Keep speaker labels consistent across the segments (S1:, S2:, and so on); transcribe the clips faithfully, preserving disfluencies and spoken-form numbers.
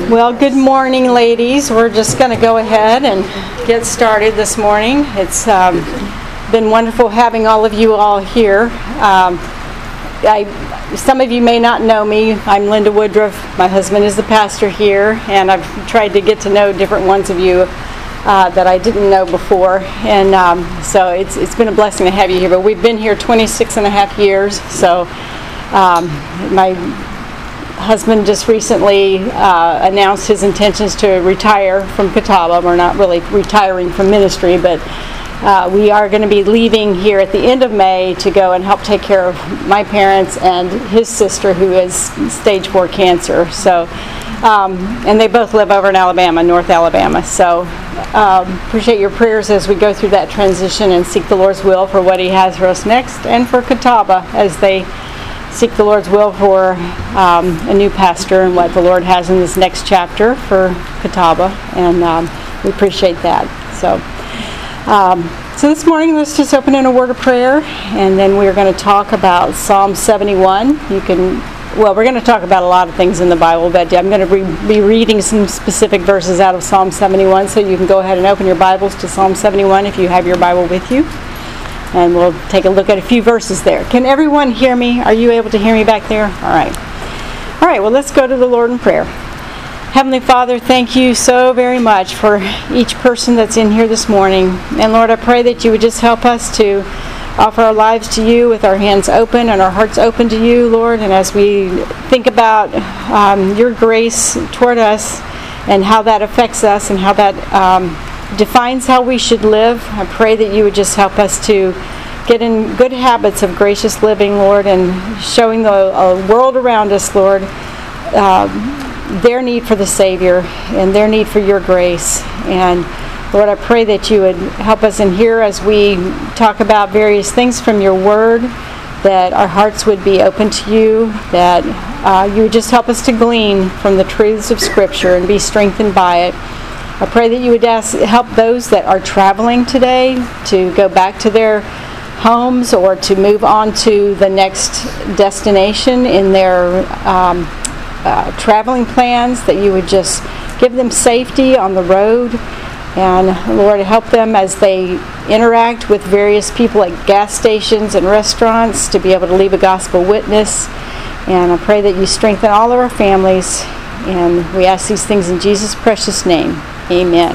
S1: Well, good morning, ladies. We're just going to go ahead and get started this morning. It's um, been wonderful having all of you all here. Um, I, some of you may not know me. I'm Linda Woodruff. My husband is the pastor here, and I've tried to get to know different ones of you uh, that I didn't know before. And um, so it's it's been a blessing to have you here. But we've been here twenty-six and a half years, so um, my husband just recently uh, announced his intentions to retire from Catawba. We're not really retiring from ministry, but uh, we are going to be leaving here at the end of May to go and help take care of my parents and his sister, who has stage four cancer. So, um, and they both live over in Alabama, North Alabama. So, um, appreciate your prayers as we go through that transition and seek the Lord's will for what He has for us next, and for Catawba as they seek the Lord's will for um, a new pastor and what the Lord has in this next chapter for Catawba, and um, we appreciate that. So, um, so this morning, let's just open in a word of prayer, and then we're going to talk about Psalm seventy-one. You can, well, we're going to talk about a lot of things in the Bible, but I'm going to re- be reading some specific verses out of Psalm seventy-one, so you can go ahead and open your Bibles to Psalm seventy-one if you have your Bible with you. And we'll take a look at a few verses there. Can everyone hear me? Are you able to hear me back there? All right. All right, well, let's go to the Lord in prayer. Heavenly Father, thank you so very much for each person that's in here this morning. And Lord, I pray that you would just help us to offer our lives to you with our hands open and our hearts open to you, Lord. And as we think about um, your grace toward us and how that affects us and how that um, defines how we should live, I pray that you would just help us to get in good habits of gracious living, Lord, and showing the uh, world around us, Lord, uh, their need for the Savior and their need for your grace. And Lord, I pray that you would help us in here as we talk about various things from your word, that our hearts would be open to you, that uh, you would just help us to glean from the truths of Scripture and be strengthened by it. I pray that you would ask, help those that are traveling today to go back to their homes or to move on to the next destination in their um, uh, traveling plans, that you would just give them safety on the road. And Lord, help them as they interact with various people at gas stations and restaurants to be able to leave a gospel witness. And I pray that you strengthen all of our families. And we ask these things in Jesus' precious name. Amen.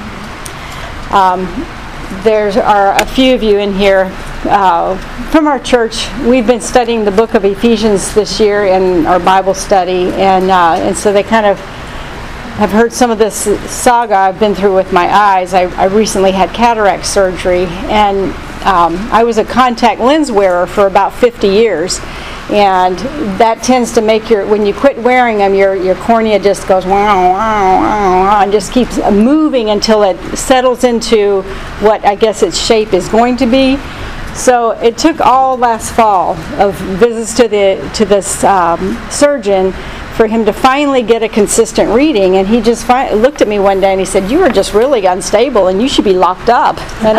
S1: Um, there are a few of you in here uh, from our church. We've been studying the book of Ephesians this year in our Bible study, and uh, and so they kind of have heard some of this saga I've been through with my eyes. I, I recently had cataract surgery, and um, I was a contact lens wearer for about fifty years. And that tends to make your, when you quit wearing them, your, your cornea just goes wow, wow, wow, and just keeps moving until it settles into what I guess its shape is going to be. So it took all last fall of visits to the to this um, surgeon for him to finally get a consistent reading, and he just fi- looked at me one day and he said, "You are just really unstable, and you should be locked up." And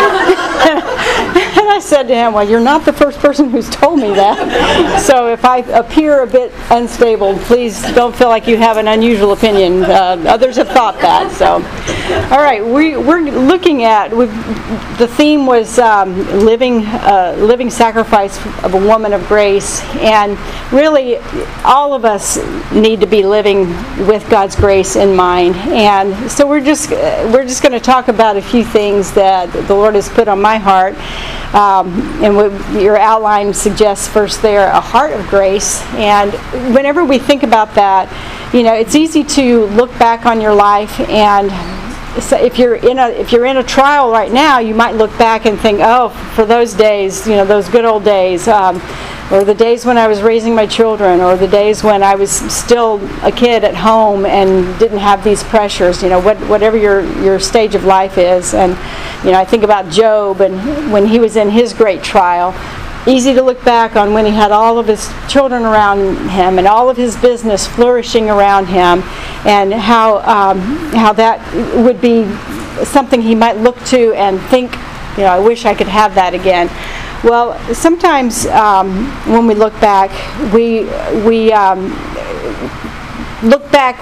S1: I, and I said to him, "Well, you're not the first person who's told me that. So if I appear a bit unstable, please don't feel like you have an unusual opinion. Uh, others have thought that." So, all right, we we're looking at we've, the theme was um, living uh, living sacrifice of a woman of grace, and really all of us need to be living with God's grace in mind. And so we're just we're just going to talk about a few things that the Lord has put on my heart. Um, and what your outline suggests first there, a heart of grace. And whenever we think about that, you know, it's easy to look back on your life, and so if you're in a if you're in a trial right now, you might look back and think, oh, for those days, you know, those good old days. Um, or the days when I was raising my children, or the days when I was still a kid at home and didn't have these pressures, you know, what, whatever your, your stage of life is. And, you know, I think about Job and when he was in his great trial. Easy to look back on when he had all of his children around him and all of his business flourishing around him, and how um, how that would be something he might look to and think, you know, I wish I could have that again. Well, sometimes um, when we look back, we we um, look back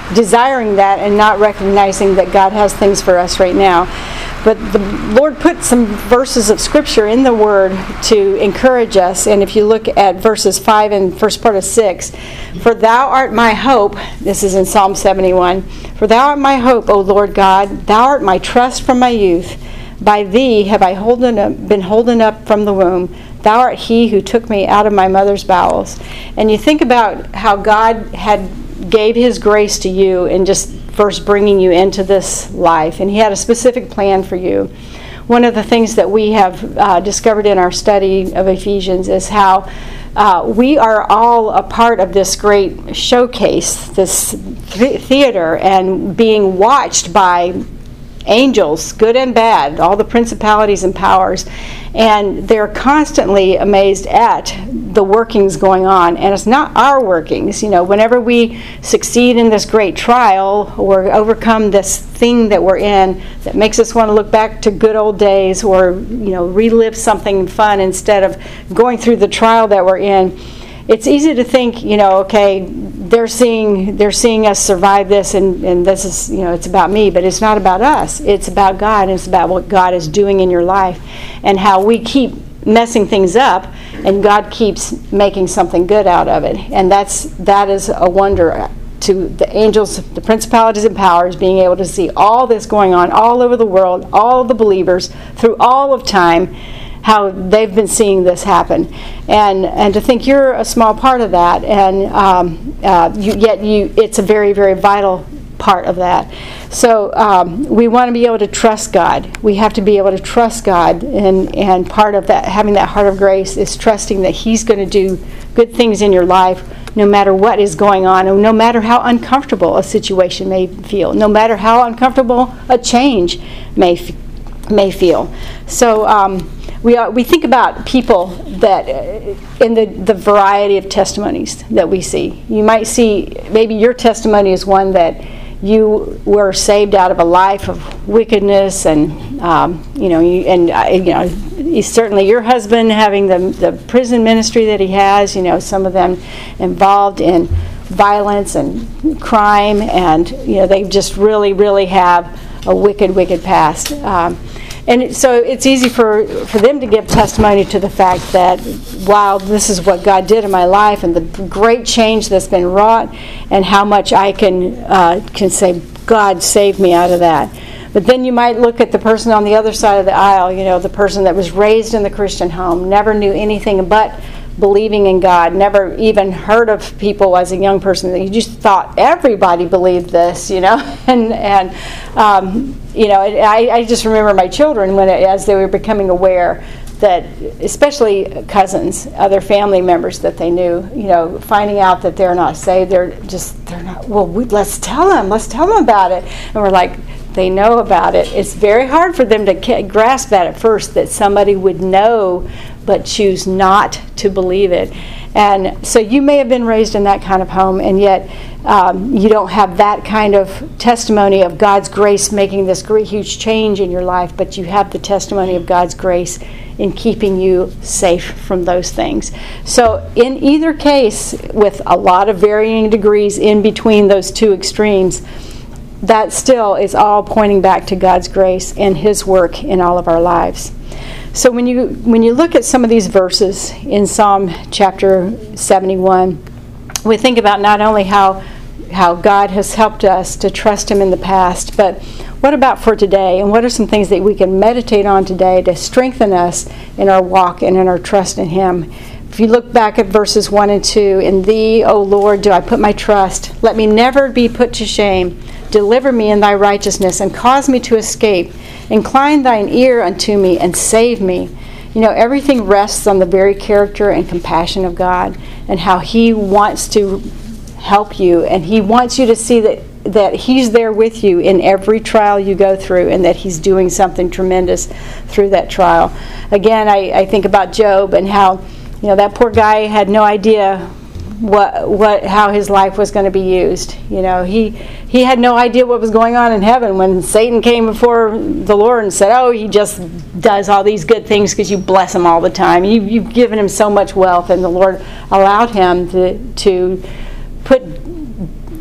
S1: desiring that and not recognizing that God has things for us right now. But the Lord put some verses of Scripture in the Word to encourage us. And if you look at verses five and first part of six, for thou art my hope, this is in Psalm seventy-one, for thou art my hope, O Lord God, thou art my trust from my youth. By thee have I holden up, been holden up from the womb. Thou art he who took me out of my mother's bowels. And you think about how God had gave his grace to you in just first bringing you into this life, and he had a specific plan for you. One of the things that we have uh, discovered in our study of Ephesians is how uh, we are all a part of this great showcase, this th- theater, and being watched by angels, good and bad, all the principalities and powers, and they're constantly amazed at the workings going on. And it's not our workings. You know, whenever we succeed in this great trial or overcome this thing that we're in that makes us want to look back to good old days, or, you know, relive something fun instead of going through the trial that we're in, it's easy to think, you know, okay, they're seeing they're seeing us survive this, and, and this is, you know, it's about me, but it's not about us. It's about God, and it's about what God is doing in your life, and how we keep messing things up, and God keeps making something good out of it. And that's that is a wonder to the angels, the principalities and powers, being able to see all this going on all over the world, all of the believers through all of time, how they've been seeing this happen, and and to think you're a small part of that, and um, uh, you, yet you it's a very, very vital part of that. So um, we want to be able to trust God. We have to be able to trust God, and and part of that, having that heart of grace, is trusting that He's going to do good things in your life, no matter what is going on, and no matter how uncomfortable a situation may feel, no matter how uncomfortable a change may f- may feel. So. Um, We are, we think about people that, uh, in the, the variety of testimonies that we see. You might see, maybe your testimony is one that you were saved out of a life of wickedness, and um, you know, you, and uh, you know, certainly your husband having the the prison ministry that he has. You know, some of them involved in violence and crime, and you know, they just really, really have a wicked, wicked past. Um, And it, so it's easy for, for them to give testimony to the fact that, wow, this is what God did in my life, and the great change that's been wrought, and how much I can uh, can say, God saved me out of that. But then you might look at the person on the other side of the aisle, you know, the person that was raised in the Christian home, never knew anything but believing in God, never even heard of people as a young person. You just thought everybody believed this, you know, and and um, you know, I, I just remember my children when, it, as they were becoming aware that, especially cousins, other family members that they knew, you know, finding out that they're not saved, they're just they're not. Well, we, let's tell them, let's tell them about it, and we're like, they know about it. It's very hard for them to grasp that at first, that somebody would know but choose not to believe it. And so you may have been raised in that kind of home, and yet um, you don't have that kind of testimony of God's grace making this great, huge change in your life, but you have the testimony of God's grace in keeping you safe from those things. So in either case, with a lot of varying degrees in between those two extremes, that still is all pointing back to God's grace and His work in all of our lives. So when you when you look at some of these verses in Psalm chapter seventy-one, we think about not only how how God has helped us to trust Him in the past, but what about for today? And what are some things that we can meditate on today to strengthen us in our walk and in our trust in Him? If you look back at verses one and two, in Thee, O Lord, do I put my trust. Let me never be put to shame. Deliver me in Thy righteousness, and cause me to escape. Incline Thine ear unto me, and save me. You know, everything rests on the very character and compassion of God, and how He wants to help you, and He wants you to see that, that He's there with you in every trial you go through, and that He's doing something tremendous through that trial. Again, I, I think about Job, and how, you know, that poor guy had no idea what what how his life was going to be used. You know, he he had no idea what was going on in heaven when Satan came before the Lord and said, "Oh, he just does all these good things because you bless him all the time. You, you've given him so much wealth," and the Lord allowed him to to put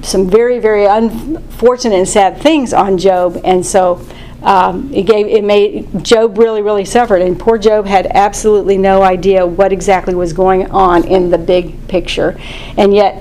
S1: some very, very unfortunate and sad things on Job, and so um, it gave it made Job really, really suffered, and poor Job had absolutely no idea what exactly was going on in the big picture, and yet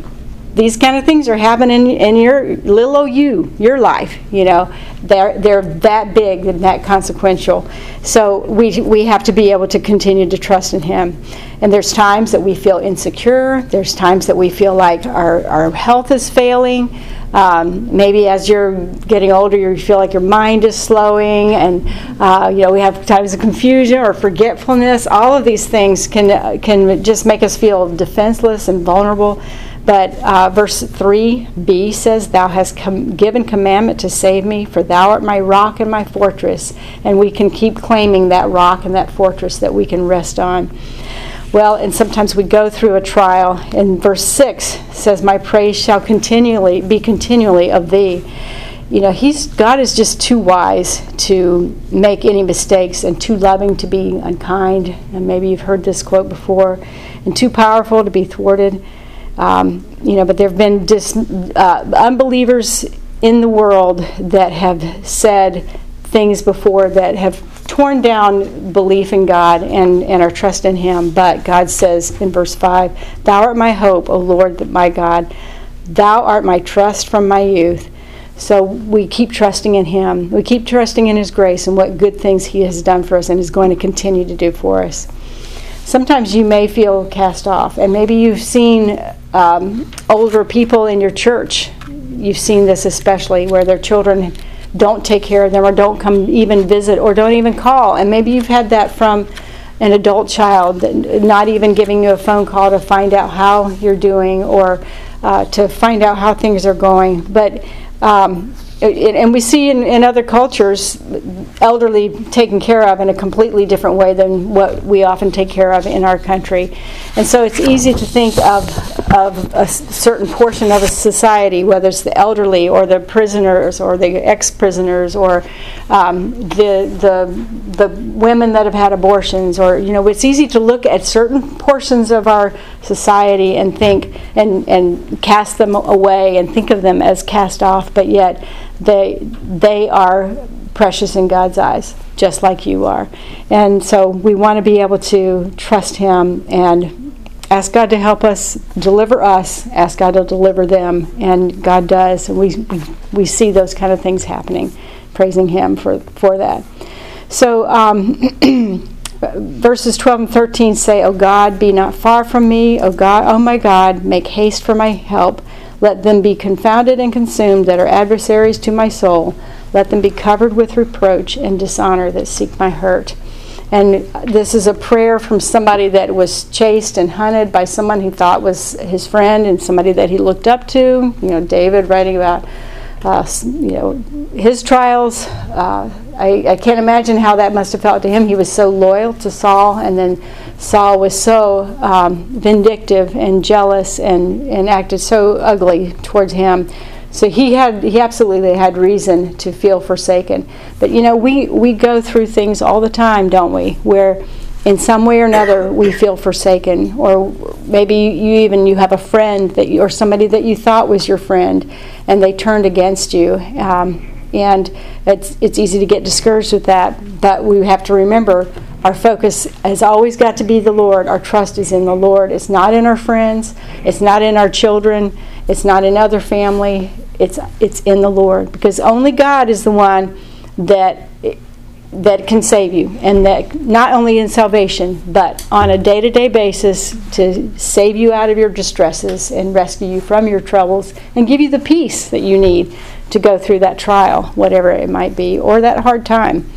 S1: these kind of things are happening in your little old you, your life. You know, they're they're that big and that consequential. So we we have to be able to continue to trust in Him. And there's times that we feel insecure. There's times that we feel like our our health is failing. Um, maybe as you're getting older, you feel like your mind is slowing, and uh, you know we have times of confusion or forgetfulness. All of these things can uh, can just make us feel defenseless and vulnerable. But uh, verse three b says, "Thou hast com- given commandment to save me, for Thou art my rock and my fortress." And we can keep claiming that rock and that fortress that we can rest on. Well, and sometimes we go through a trial. And verse six says, "My praise shall continually be continually of Thee." You know, He's God is just too wise to make any mistakes, and too loving to be unkind. And maybe you've heard this quote before. And too powerful to be thwarted. Um, you know, but there have been dis, uh, unbelievers in the world that have said things before that have torn down belief in God and, and our trust in Him. But God says in verse five, "Thou art my hope, O Lord my God. Thou art my trust from my youth." So we keep trusting in Him. We keep trusting in His grace and what good things He has done for us and is going to continue to do for us. Sometimes you may feel cast off, and maybe you've seen um, older people in your church. You've seen this especially, where their children don't take care of them or don't come even visit or don't even call. And maybe you've had that from an adult child, not even giving you a phone call to find out how you're doing or uh, to find out how things are going. But um, and we see in, in other cultures elderly taken care of in a completely different way than what we often take care of in our country. And so it's easy to think of of a certain portion of a society, whether it's the elderly or the prisoners or the ex-prisoners or um, the the the women that have had abortions, or you know, it's easy to look at certain portions of our society and think and and cast them away and think of them as cast off, but yet they they are precious in God's eyes, just like you are. And so we want to be able to trust Him and ask God to help us, deliver us, ask God to deliver them, and God does. And we we, we see those kind of things happening, praising Him for, for that. So um, verses twelve and thirteen say, "O God, be not far from me. O God, O my God, make haste for my help. Let them be confounded and consumed that are adversaries to my soul. Let them be covered with reproach and dishonor that seek my hurt." And this is a prayer from somebody that was chased and hunted by someone he thought was his friend and somebody that he looked up to. You know, David writing about uh, you know his trials. Uh, I, I can't imagine how that must have felt to him. He was so loyal to Saul, and then Saul was so um, vindictive and jealous and, and acted so ugly towards him. So he had he absolutely had reason to feel forsaken. But you know, we, we go through things all the time, don't we, where in some way or another we feel forsaken, or maybe you even you have a friend that you, or somebody that you thought was your friend, and they turned against you. Um, and it's it's easy to get discouraged with that, but we have to remember our focus has always got to be the Lord. Our trust is in the Lord. It's not in our friends. It's not in our children. It's not in other family. It's it's in the Lord, because only God is the one that that can save you, and that not only in salvation, but on a day-to-day basis to save you out of your distresses and rescue you from your troubles and give you the peace that you need to go through that trial, whatever it might be, or that hard time.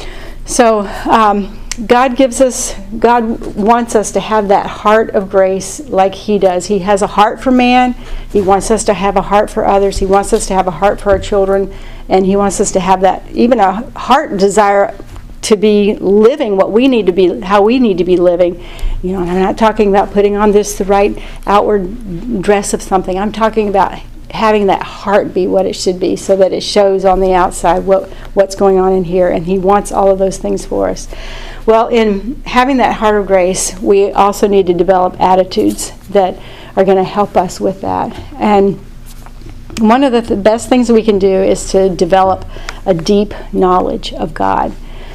S1: So um, God gives us, God wants us to have that heart of grace like He does. He has a heart for man. He wants us to have a heart for others. He wants us to have a heart for our children. And He wants us to have that, even a heart desire to be living what we need to be, how we need to be living. You know, and I'm not talking about putting on this the right outward dress of something. I'm talking about having that heart be what it should be, so that it shows on the outside what what's going on in here. And He wants all of those things for us. Well, in having that heart of grace, we also need to develop attitudes that are going to help us with that. And one of the th- best things we can do is to develop a deep knowledge of God.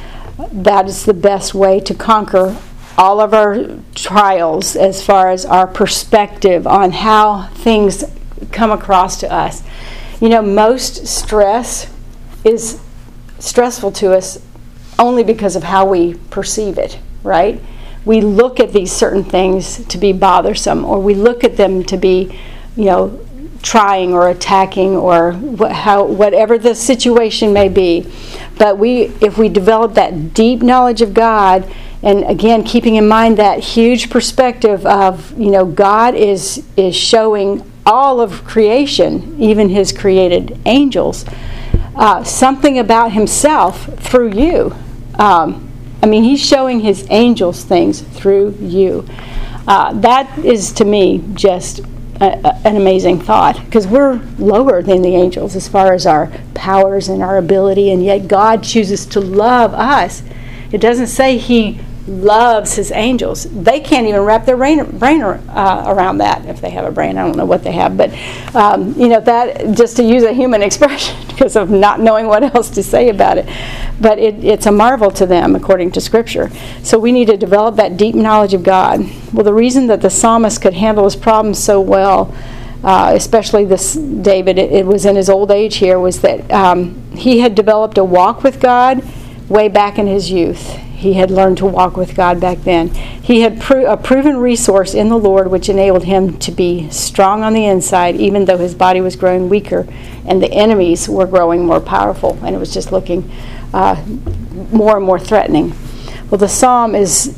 S1: That is the best way to conquer all of our trials as far as our perspective on how things come across to us. You know, most stress is stressful to us only because of how we perceive it, right? We look at these certain things to be bothersome, or we look at them to be, you know, trying or attacking, or wh- how whatever the situation may be. But we, if we develop that deep knowledge of God, and again keeping in mind that huge perspective of, you know, God is is showing all of creation, even His created angels, uh, something about Himself through you. Um, I mean, He's showing His angels things through you. Uh, that is, to me, just A, a, an amazing thought, because we're lower than the angels as far as our powers and our ability, and yet God chooses to love us. It doesn't say He loves His angels. They can't even wrap their brain, brain uh, around that, if they have a brain. I don't know what they have, but um, you know, that, just to use a human expression because of not knowing what else to say about it. But it, it's a marvel to them, according to Scripture. So we need to develop that deep knowledge of God. Well, the reason that the psalmist could handle his problems so well, uh, especially this David, it, it was in his old age here, was that um, he had developed a walk with God way back in his youth. He had learned to walk with God back then. He had pro- a proven resource in the Lord, which enabled him to be strong on the inside, even though his body was growing weaker and the enemies were growing more powerful, and it was just looking uh, more and more threatening. Well, the psalm is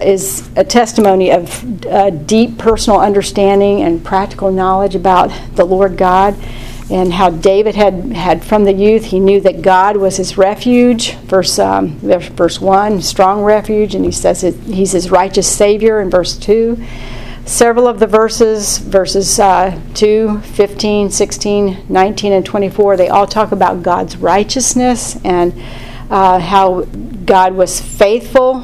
S1: is a testimony of uh, deep personal understanding and practical knowledge about the Lord God, and how David had, had from the youth, he knew that God was his refuge. Verse um, verse one, strong refuge, and he says it, he's his righteous Savior in verse two. Several of the verses, verses uh, two, fifteen, sixteen, nineteen, and twenty-four, they all talk about God's righteousness and uh, how God was faithful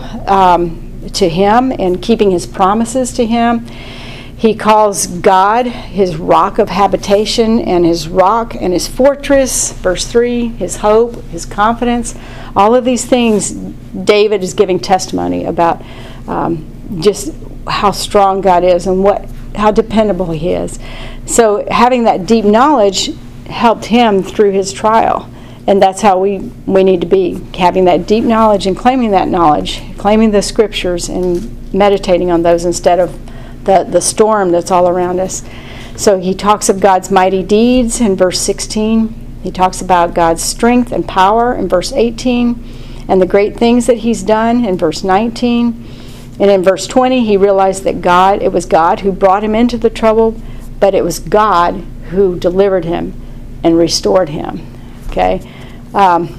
S1: um, to him and keeping his promises to him. He calls God his rock of habitation and his rock and his fortress, verse three, his hope, his confidence. All of these things, David is giving testimony about um, just how strong God is and what how dependable he is. So having that deep knowledge helped him through his trial. And that's how we, we need to be, having that deep knowledge and claiming that knowledge, claiming the Scriptures and meditating on those instead of the, the storm that's all around us. So he talks of God's mighty deeds in verse sixteen. He talks about God's strength and power in verse eighteen, and the great things that he's done in verse nineteen. And in verse twenty, he realized that God, it was God who brought him into the trouble, but it was God who delivered him and restored him. Okay? Um,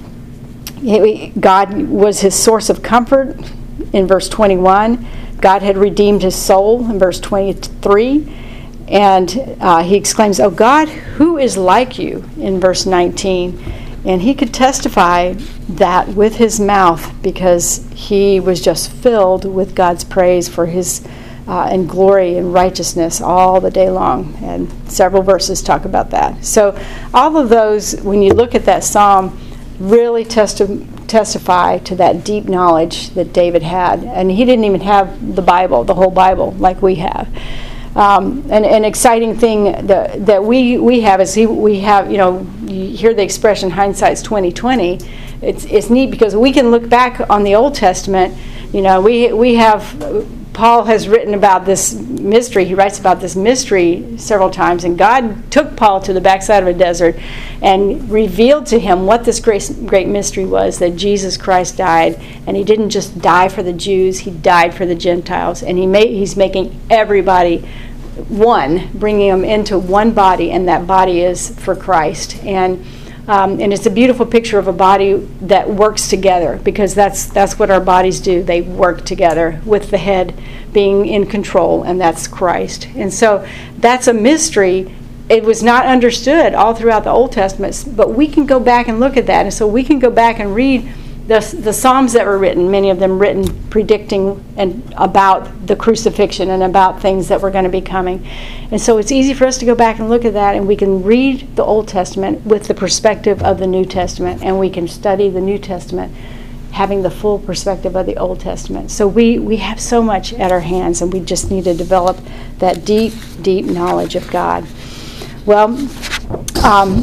S1: God was his source of comfort in verse twenty-one. God had redeemed his soul in verse twenty-three. And uh, he exclaims, "Oh God, who is like you?" in verse nineteen. And he could testify that with his mouth because he was just filled with God's praise for his uh, and glory and righteousness all the day long. And several verses talk about that. So all of those, when you look at that psalm, really testi- testify to that deep knowledge that David had. And he didn't even have the Bible, the whole Bible, like we have. Um, and an exciting thing that, that we, we have is he, we have, you know, you hear the expression hindsight's twenty twenty. It's it's neat because we can look back on the Old Testament. You know, we we have, Paul has written about this mystery. He writes about this mystery several times, and God took Paul to the backside of a desert and revealed to him what this great, great mystery was, that Jesus Christ died, and he didn't just die for the Jews, he died for the Gentiles, and he made, he's making everybody one, bringing them into one body, and that body is for Christ. And Um, and it's a beautiful picture of a body that works together, because that's that's what our bodies do. They work together with the head being in control, and that's Christ. And so that's a mystery. It was not understood all throughout the Old Testament, but we can go back and look at that. And so we can go back and read the, the Psalms that were written, many of them written predicting and about the crucifixion and about things that were going to be coming. And so it's easy for us to go back and look at that, and we can read the Old Testament with the perspective of the New Testament, and we can study the New Testament having the full perspective of the Old Testament. So we, we have so much at our hands, and we just need to develop that deep, deep knowledge of God. Well, um,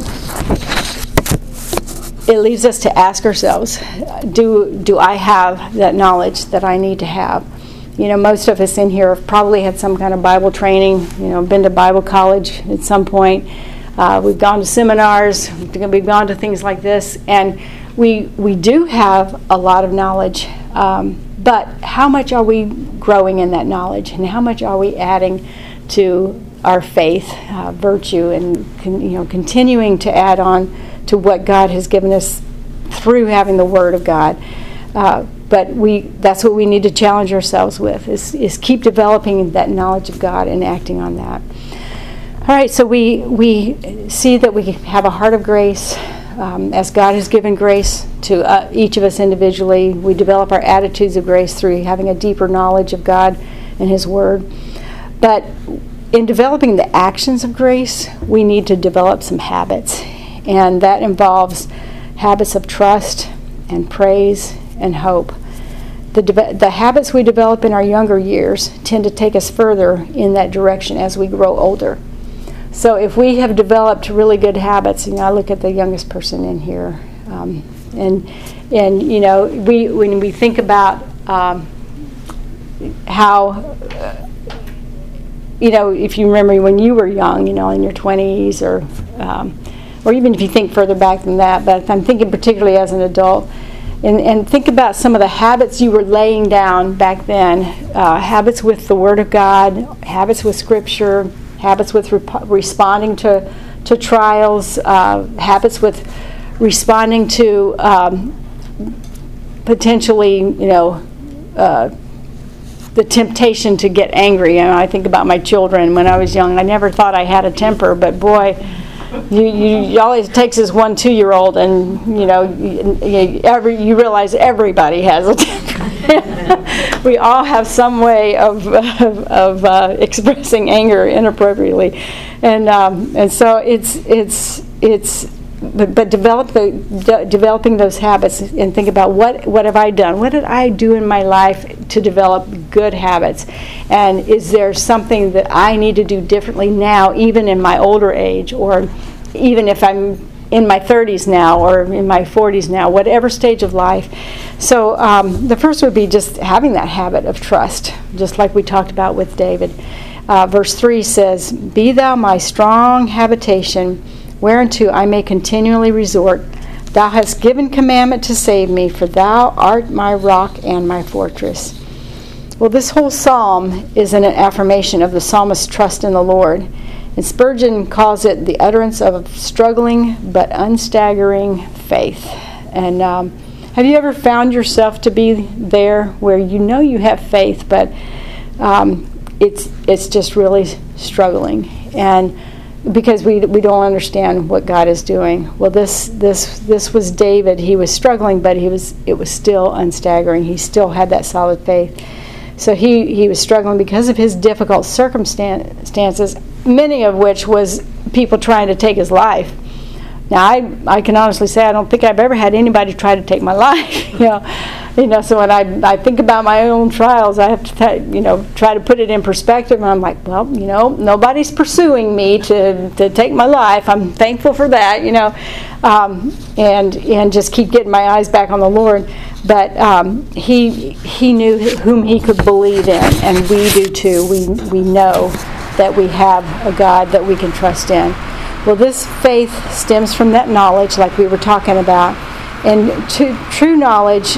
S1: it leaves us to ask ourselves, do do I have that knowledge that I need to have? You know, most of us in here have probably had some kind of Bible training, you know, been to Bible college at some point. Uh, we've gone to seminars, we've gone to things like this, and we we do have a lot of knowledge, um, but how much are we growing in that knowledge, and how much are we adding to our faith, uh, virtue, and con, you know, continuing to add on to what God has given us through having the Word of God. Uh, but we that's what we need to challenge ourselves with, is, is keep developing that knowledge of God and acting on that. All right, so we, we see that we have a heart of grace. Um, as God has given grace to uh, each of us individually, we develop our attitudes of grace through having a deeper knowledge of God and His Word. But in developing the actions of grace, we need to develop some habits. And that involves habits of trust and praise and hope. The, de- the habits we develop in our younger years tend to take us further in that direction as we grow older. So if we have developed really good habits, you know, I look at the youngest person in here, um, and and you know, we when we think about um, how, uh, you know, if you remember when you were young, you know, in your twenties, or um, or even if you think further back than that, but I'm thinking particularly as an adult, and, and think about some of the habits you were laying down back then, uh, habits with the Word of God, habits with Scripture, habits with rep- responding to, to trials, uh, habits with responding to um, potentially, you know, uh, the temptation to get angry. You know, I think about my children when I was young. I never thought I had a temper, but boy, You, you, all it takes is one two-year-old, and you know, you, you, every, you realize everybody has a temper. We all have some way of of, of uh, expressing anger inappropriately, and um, and so it's it's it's. But, but develop the de- developing those habits, and think about what what have I done? What did I do in my life to develop good habits? And is there something that I need to do differently now, even in my older age, or even if I'm in my thirties now, or in my forties now, whatever stage of life? So um, the first would be just having that habit of trust, just like we talked about with David. Uh, verse three says, "Be thou my strong habitation, whereunto I may continually resort. Thou hast given commandment to save me, for thou art my rock and my fortress." Well, this whole psalm is an affirmation of the psalmist's trust in the Lord. And Spurgeon calls it the utterance of struggling but unstaggering faith. And um, have you ever found yourself to be there where you know you have faith, but um, it's it's just really struggling? And because we we don't understand what God is doing. Well, this this this was David. He was struggling, but he was it was still unstaggering. He still had that solid faith. So he, he was struggling because of his difficult circumstances, many of which was people trying to take his life. Now, I I can honestly say I don't think I've ever had anybody try to take my life. you know, you know. So when I I think about my own trials, I have to t- you know try to put it in perspective. And I'm like, well, you know, nobody's pursuing me to, to take my life. I'm thankful for that. You know, um, and and just keep getting my eyes back on the Lord. But um, he he knew whom he could believe in, and we do too. We we know that we have a God that we can trust in. Well, this faith stems from that knowledge, like we were talking about, and to, true knowledge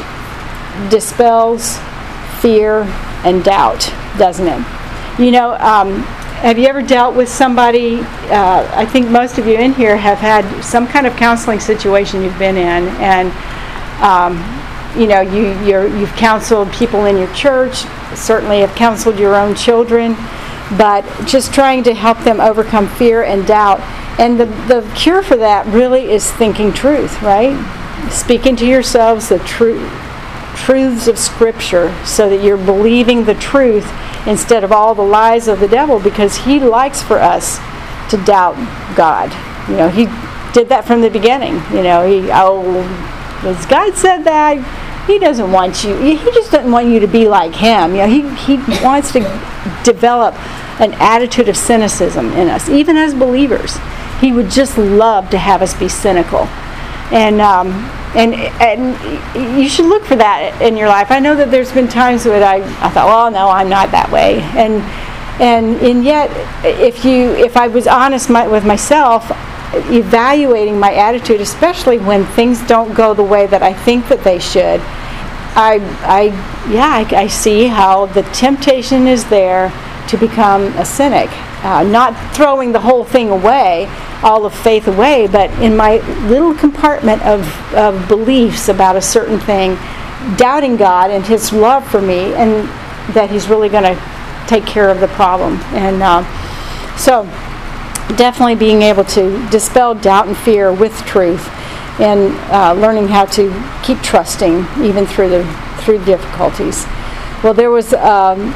S1: dispels fear and doubt, doesn't it? You know, um, have you ever dealt with somebody? Uh, I think most of you in here have had some kind of counseling situation you've been in, and um, you know, you you're, you've counseled people in your church. Certainly, have counseled your own children, but just trying to help them overcome fear and doubt. And the, the cure for that really is thinking truth, right? speaking to yourselves the truth. truths of Scripture, so that you're believing the truth instead of all the lies of the devil, because he likes for us to doubt God. You know, he did that from the beginning. You know, he, oh, as God said that, he doesn't want you, he just doesn't want you to be like him. You know, he, he wants to develop an attitude of cynicism in us, even as believers. He would just love to have us be cynical. And, um, And and you should look for that in your life. I know that there's been times when I, I thought, well, no, I'm not that way. And and and yet, if you if I was honest my, with myself, evaluating my attitude, especially when things don't go the way that I think that they should, I I yeah I, I see how the temptation is there to become a cynic, uh, not throwing the whole thing away, all of faith away, but in my little compartment of, of beliefs about a certain thing, doubting God and His love for me, and that He's really going to take care of the problem. And uh, so definitely being able to dispel doubt and fear with truth, and uh, learning how to keep trusting even through the through difficulties. Well, there was um,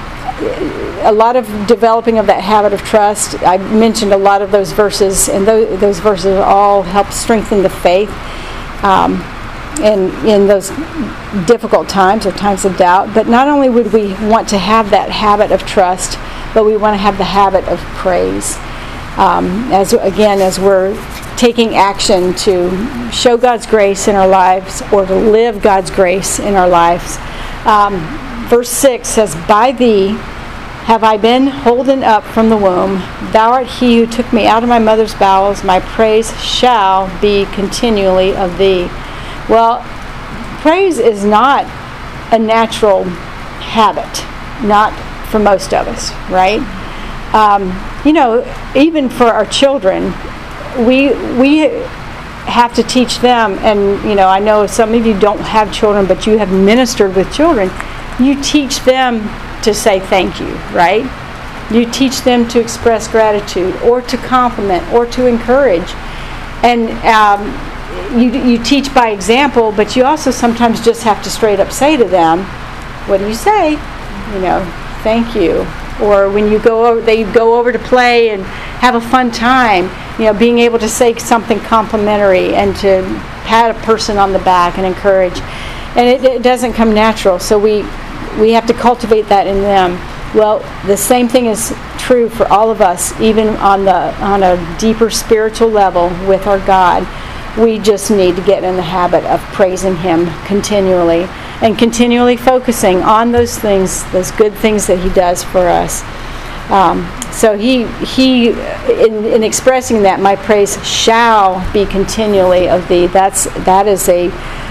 S1: a lot of developing of that habit of trust. I mentioned a lot of those verses, and those, those verses all help strengthen the faith um, in, in those difficult times or times of doubt. But not only would we want to have that habit of trust, but we want to have the habit of praise. Um, as again, as we're taking action to show God's grace in our lives, or to live God's grace in our lives. Um, verse six says, "By thee have I been holden up from the womb. Thou art he who took me out of my mother's bowels. My praise shall be continually of thee." Well, praise is not a natural habit, not for most of us, right? Um, you know, even for our children, we we have to teach them, and you know, I know some of you don't have children, but you have ministered with children. You teach them to say thank you, right? You teach them to express gratitude, or to compliment, or to encourage. And um, you, you teach by example, but you also sometimes just have to straight up say to them, what do you say? You know, thank you. Or when you go over, they go over to play and have a fun time, you know, being able to say something complimentary and to pat a person on the back and encourage. And it, it doesn't come natural, so we we have to cultivate that in them. Well, the same thing is true for all of us, even on the on a deeper spiritual level with our God. We just need to get in the habit of praising Him continually, and continually focusing on those things, those good things that He does for us. Um, so he he in, in expressing that, my praise shall be continually of thee. That's that is a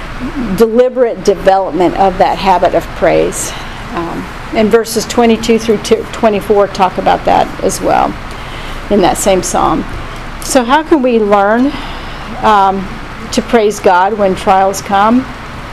S1: deliberate development of that habit of praise. Um, and verses twenty-two through twenty-four talk about that as well in that same psalm. So how can we learn um, to praise God when trials come?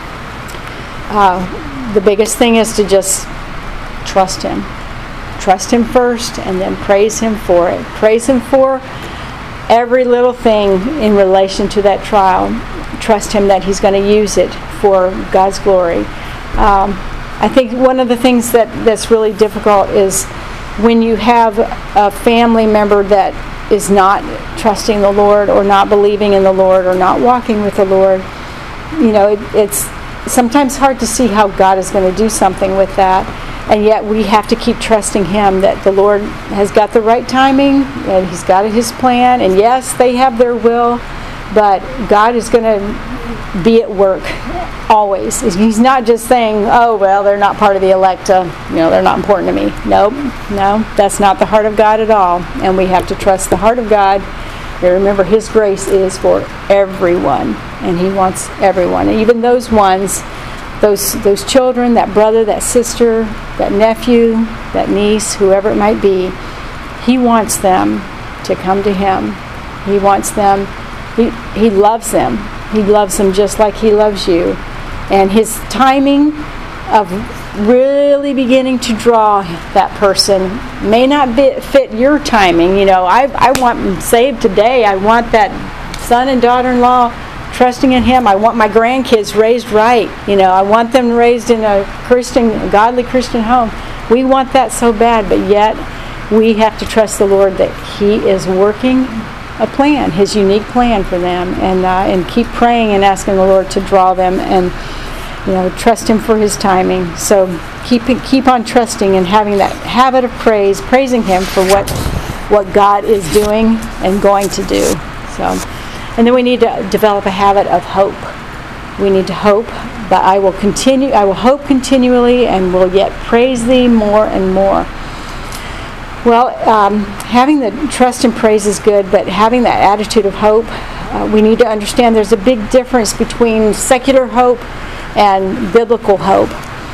S1: Uh, the biggest thing is to just trust Him. Trust Him first, and then praise Him for it. Praise Him for every little thing in relation to that trial. Trust Him that He's going to use it for God's glory. Um, I think one of the things that, that's really difficult is when you have a family member that is not trusting the Lord, or not believing in the Lord, or not walking with the Lord. You know, it, it's sometimes hard to see how God is going to do something with that. And yet we have to keep trusting Him that the Lord has got the right timing, and He's got His plan. And yes, they have their will, but God is going to be at work always. He's not just saying, oh, well, they're not part of the elect, uh, you know, they're not important to me. Nope, no, that's not the heart of God at all. And we have to trust the heart of God. And remember, His grace is for everyone, and He wants everyone, and even those ones, those those children, that brother, that sister, that nephew, that niece, whoever it might be. He wants them to come to Him. He wants them. He He loves them. He loves them just like He loves you. And His timing of really beginning to draw that person may not be, fit your timing. You know, I I want them saved today. I want that son and daughter-in-law trusting in Him. I want my grandkids raised right. You know, I want them raised in a Christian, a godly Christian home. We want that so bad, but yet we have to trust the Lord that He is working a plan, His unique plan for them, and uh, and keep praying and asking the Lord to draw them, and you know, trust Him for His timing. So keep keep on trusting and having that habit of praise, praising Him for what what God is doing and going to do. So, and then we need to develop a habit of hope. We need to hope, but I will continue. I will hope continually, and will yet praise Thee more and more. Well, um, having the trust and praise is good, but having that attitude of hope, uh, we need to understand there's a big difference between secular hope and biblical hope.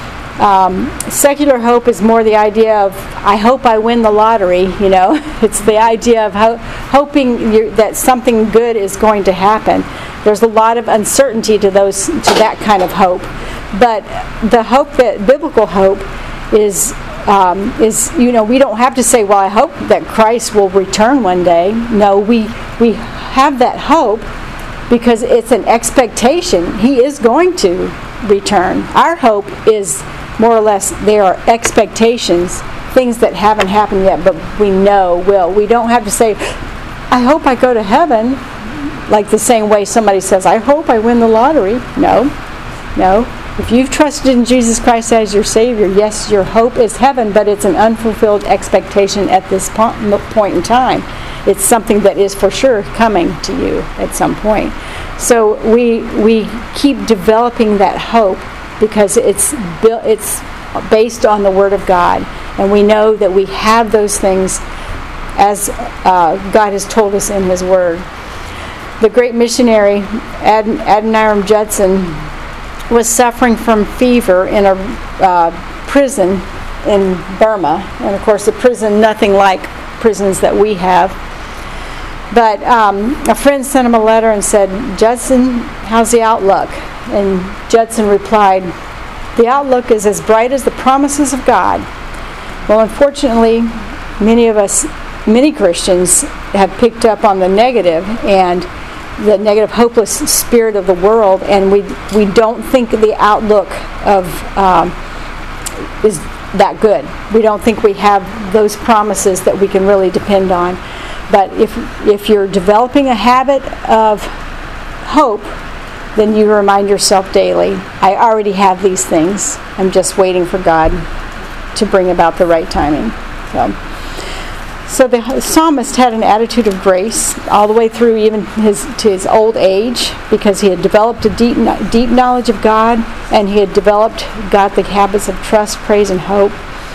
S1: Um, secular hope is more the idea of, I hope I win the lottery, you know. It's the idea of ho- hoping you're, that something good is going to happen. There's a lot of uncertainty to those to that kind of hope. But the hope that, biblical hope, is Um, is, you know, we don't have to say, well, I hope that Christ will return one day. No, we we have that hope because it's an expectation. He is going to return. Our hope is more or less, they are expectations, things that haven't happened yet, but we know will. We don't have to say, I hope I go to heaven, like the same way somebody says, I hope I win the lottery. No, no. If you've trusted in Jesus Christ as your Savior, yes, your hope is heaven, but it's an unfulfilled expectation at this point in time. It's something that is for sure coming to you at some point. So we we keep developing that hope because it's built, it's based on the Word of God, and we know that we have those things as uh, God has told us in His Word. The great missionary Ad- Adoniram Judson was suffering from fever in a uh, prison in Burma. And of course, a prison nothing like prisons that we have. But um, a friend sent him a letter and said, Judson, how's the outlook? And Judson replied, the outlook is as bright as the promises of God. Well, unfortunately, many of us, many Christians, have picked up on the negative and the negative, hopeless spirit of the world, and we we don't think the outlook of um, is that good. We don't think we have those promises that we can really depend on. But if if you're developing a habit of hope, then you remind yourself daily, I already have these things. I'm just waiting for God to bring about the right timing. So. So the psalmist had an attitude of grace all the way through even his to his old age, because he had developed a deep deep knowledge of God, and he had developed godly habits of trust, praise, and hope.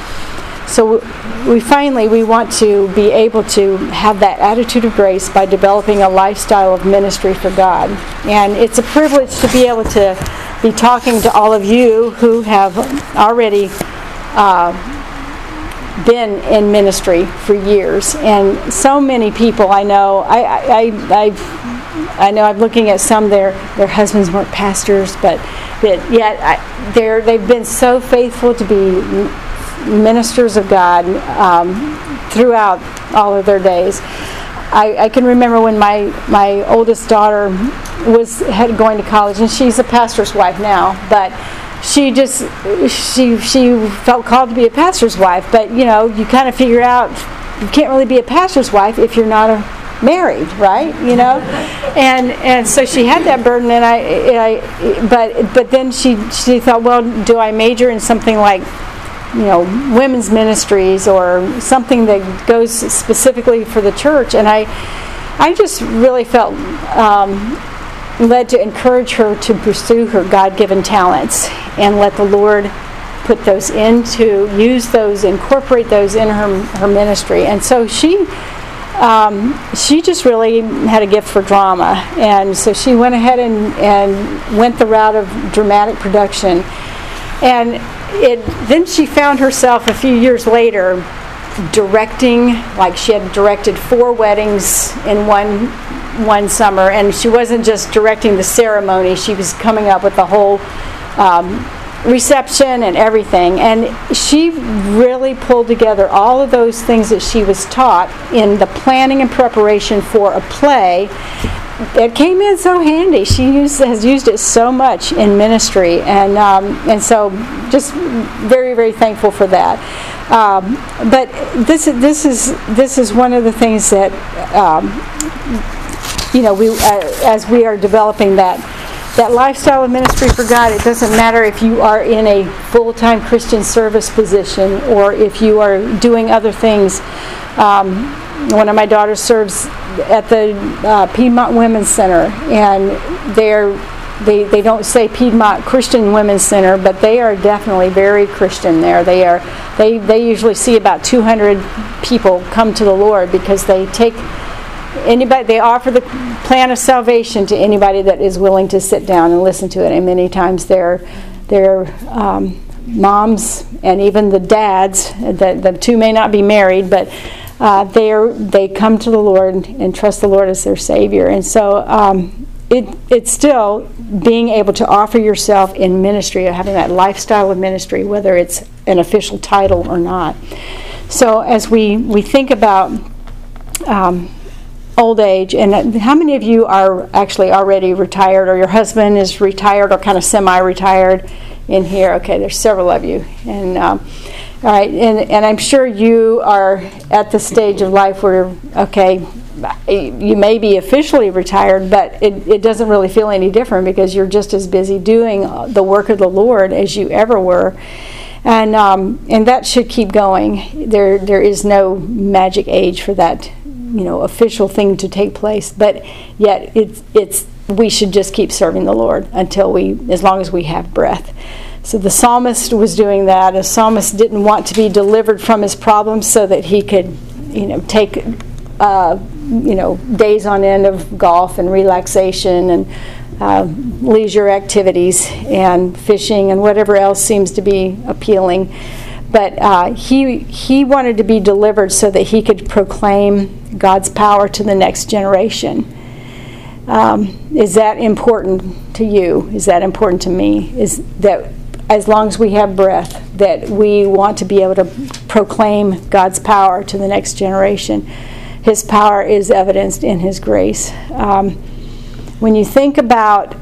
S1: So we finally we want to be able to have that attitude of grace by developing a lifestyle of ministry for God. And it's a privilege to be able to be talking to all of you who have already uh, been in ministry for years, and so many people I know. I I I, I know I'm looking at some. Their their husbands weren't pastors, but that yet I, they're they've been so faithful to be ministers of God um, throughout all of their days. I, I can remember when my my oldest daughter was had going to college, and she's a pastor's wife now, but. She just, she she felt called to be a pastor's wife, but you know, you kind of figure out you can't really be a pastor's wife if you're not a, married, right? You know, and and so she had that burden, and I, and I, but but then she she thought, well, do I major in something like, you know, women's ministries or something that goes specifically for the church? And I, I just really felt. Um, led to encourage her to pursue her God-given talents and let the Lord put those into, use those, incorporate those in her her ministry. And so she um, she just really had a gift for drama, and so she went ahead and, and went the route of dramatic production. And it then she found herself a few years later directing, like she had directed four weddings in one one summer, and she wasn't just directing the ceremony, she was coming up with the whole um, reception and everything. And she really pulled together all of those things that she was taught in the planning and preparation for a play it came in so handy. She used, has used it so much in ministry, and um, and so just very very thankful for that. Um, but this this is this is one of the things that um, you know we uh, as we are developing that that lifestyle of ministry for God. It doesn't matter if you are in a full-time Christian service position or if you are doing other things. Um, one of my daughters serves at the uh, Piedmont Women's Center, and they're they they don't say Piedmont Christian Women's Center, but they are definitely very Christian there. They are they they usually see about two hundred people come to the Lord because they take anybody they offer the plan of salvation to anybody that is willing to sit down and listen to it. And many times they're they're um, moms and even the dads. The, the two may not be married, but Uh, they are, they come to the Lord and trust the Lord as their Savior. And so um, it it's still being able to offer yourself in ministry, having that lifestyle of ministry, whether it's an official title or not. So as we, we think about um, old age, and how many of you are actually already retired, or your husband is retired or kind of semi-retired in here? Okay, there's several of you. And um, all right, and, and I'm sure you are at the stage of life where, okay, you may be officially retired, but it, it doesn't really feel any different because you're just as busy doing the work of the Lord as you ever were. And um, and that should keep going. There there is no magic age for that, you know, official thing to take place, but yet it's it's we should just keep serving the Lord until we, as long as we have breath. So the psalmist was doing that. A psalmist didn't want to be delivered from his problems so that he could, you know, take, uh, you know, days on end of golf and relaxation and uh, leisure activities and fishing and whatever else seems to be appealing. But uh, he he wanted to be delivered so that he could proclaim God's power to the next generation. Um, is that important to you? Is that important to me? Is that as long as we have breath, that we want to be able to proclaim God's power to the next generation. His power is evidenced in His grace. Um, when you think about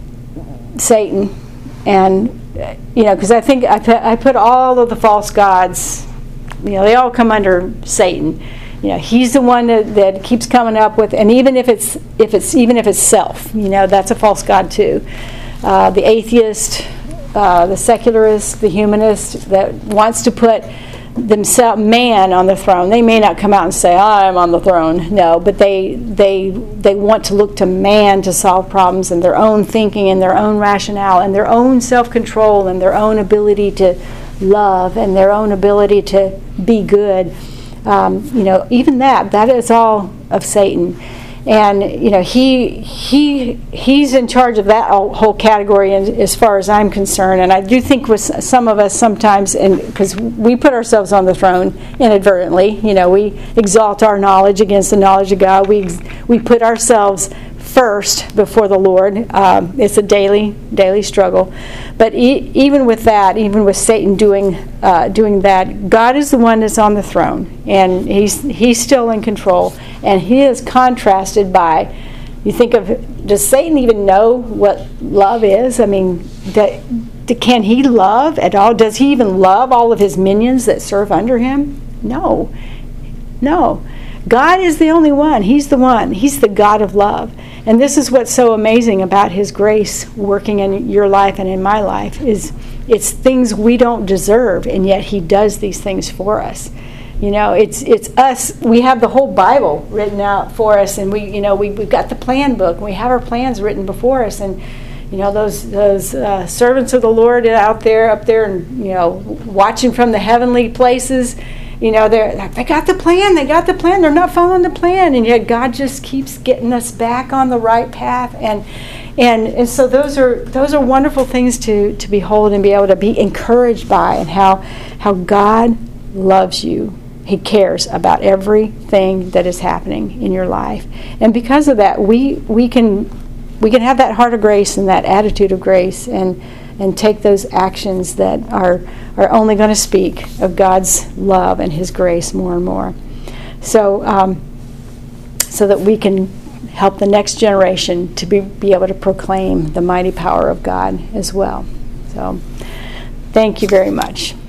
S1: Satan, and you know, because I think I put, I put all of the false gods, you know, they all come under Satan. You know, he's the one that, that keeps coming up with, and even if it's if it's even if it's self, you know, that's a false god too. Uh, the atheist. Uh, the secularist, the humanist that wants to put themselves, man, on the throne. They may not come out and say, "I'm on the throne." No, but they they they want to look to man to solve problems, and their own thinking, and their own rationale, and their own self-control, and their own ability to love, and their own ability to be good. Um, you know, even that that is all of Satan. And you know, he he he's in charge of that whole category, as far as I'm concerned. And I do think with some of us sometimes, and because we put ourselves on the throne inadvertently, you know, we exalt our knowledge against the knowledge of God. We we put ourselves first before the Lord. Um, it's a daily daily struggle. But e- even with that, even with Satan doing uh, doing that, God is the one that's on the throne, and he's he's still in control. And he is contrasted by, you think of, does Satan even know what love is? I mean, do, do, can he love at all? Does he even love all of his minions that serve under him? No. No. God is the only one. He's the one. He's the God of love. And this is what's so amazing about His grace working in your life and in my life, is it's things we don't deserve, and yet He does these things for us. You know, it's it's us. We have the whole Bible written out for us, and we, you know, we we've got the plan book. And we have our plans written before us, and you know, those those uh, servants of the Lord out there, up there, and you know, watching from the heavenly places. You know, they they got the plan. They got the plan. They're not following the plan, and yet God just keeps getting us back on the right path. And and and so those are those are wonderful things to to behold and be able to be encouraged by, and how how God loves you. He cares about everything that is happening in your life, and because of that, we we can we can have that heart of grace and that attitude of grace, and and take those actions that are are only going to speak of God's love and His grace more and more. So um, so that we can help the next generation to be, be able to proclaim the mighty power of God as well. So thank you very much.